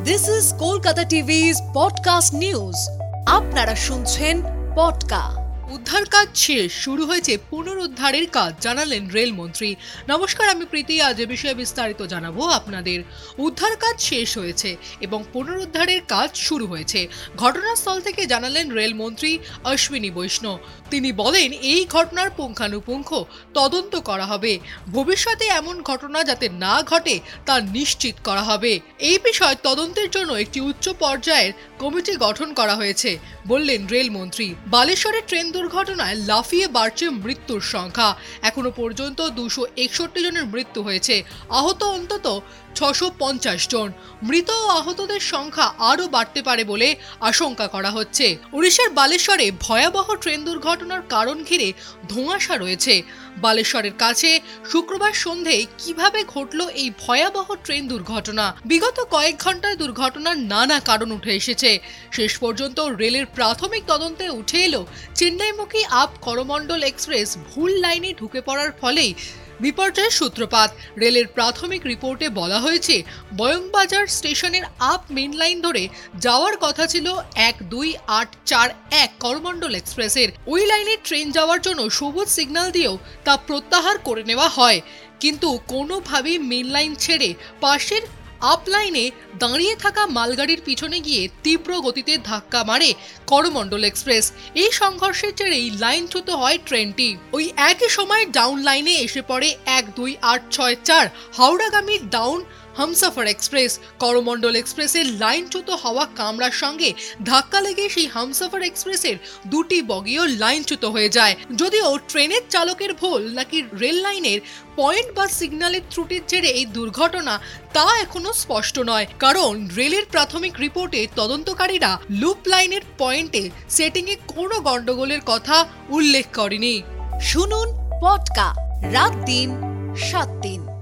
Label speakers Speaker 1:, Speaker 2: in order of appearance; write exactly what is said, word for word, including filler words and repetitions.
Speaker 1: This is Kolkata টিভি's podcast news. আপনারা শুনছেন পডকা।
Speaker 2: উদ্ধার কাজ শেষ, শুরু হয়েছে পুনরুদ্ধারের কাজ, জানালেন রেলমন্ত্রী। নমস্কার, আমি প্রীতি। আজ এ বিষয়ে বিস্তারিত জানাবো আপনাদের। উদ্ধার কাজ শেষ হয়েছে এবং পুনরুদ্ধারের কাজ শুরু হয়েছে, ঘটনাস্থল থেকে জানালেন রেলমন্ত্রী অশ্বিনী বৈষ্ণব। তিনি বলেন, এই ঘটনার পুঙ্খানুপুঙ্খ তদন্ত করা হবে, ভবিষ্যতে এমন ঘটনা যাতে না ঘটে তা নিশ্চিত করা হবে। এই বিষয়ে তদন্তের জন্য একটি উচ্চ পর্যায়ের কমিটি গঠন করা হয়েছে বললেন রেলমন্ত্রী। বালেশ্বরের ট্রেন দুর্ঘটনায় লাফিয়ে বাড়ছে মৃত্যুর সংখ্যা। এখনো পর্যন্ত দুশো একষট্টি জনের মৃত্যু হয়েছে, আহত অন্তত ছশো পঞ্চাশ জন। মৃত ও আহতদের সংখ্যা আরও বাড়তে পারে বলে আশঙ্কা করা হচ্ছে। উড়িষ্যার বালেশ্বরে ভয়াবহ ট্রেন দুর্ঘটনার কারণ ঘিরে ধোঁয়াশা রয়েছে। বালেশ্বরের কাছে শুক্রবার সন্ধ্যায় কিভাবে ঘটল এই ভয়াবহ ট্রেন দুর্ঘটনা? বিগত কয়েক ঘন্টায় দুর্ঘটনার নানা কারণ উঠে এসেছে। শেষ পর্যন্ত রেলের প্রাথমিক তদন্তে উঠে এলো চেন্নাইমুখী আপ করমণ্ডল এক্সপ্রেস ভুল লাইনে ঢুকে পড়ার ফলেই বিপর্যয়ের সূত্রপাত। রেলের প্রাথমিক রিপোর্টে বলা হয়েছে, বয়ংবাজার স্টেশনের আপ মেন লাইন ধরে যাওয়ার কথা ছিল এক দুই আট চার এক করমণ্ডল এক্সপ্রেসের। ওই লাইনে ট্রেন যাওয়ার জন্য সবুজ সিগন্যাল দিয়েও তা প্রত্যাহার করে নেওয়া হয়, কিন্তু কোনোভাবেই মেন লাইন ছেড়ে পাশের আপ লাইনে দাঁড়িয়ে থাকা মালগাড়ির পিছনে গিয়ে তীব্র গতিতে ধাক্কা মারে করমণ্ডল এক্সপ্রেস। এই সংঘর্ষের জেরেই লাইনচ্যুত হয় ট্রেনটি। ওই একই সময় ডাউন লাইনে এসে পড়ে এক দুই আট ছয় চার হাওড়াগামী ডাউন হামসাফার এক্সপ্রেস। করমণ্ডল এক্সপ্রেসের লাইনচ্যুত হওয়া কামরার সঙ্গে ধাক্কা লেগে সেই হামসাফার এক্সপ্রেসের দুটি বগিও লাইনচ্যুত হয়ে যায়। যদিও ট্রেনের চালকের ভুল নাকি রেল লাইনের পয়েন্ট বা সিগন্যালের ত্রুটির জেরে এই দুর্ঘটনা তা এখনো স্পষ্ট নয়, কারণ রেলের প্রাথমিক রিপোর্টে তদন্তকারীরা লুপ লাইনের পয়েন্টে সেটিংয়ে কোনো গন্ডগোলের কথা উল্লেখ করেনি।
Speaker 1: শুনুন পডকা, রাত দিন সাত দিন।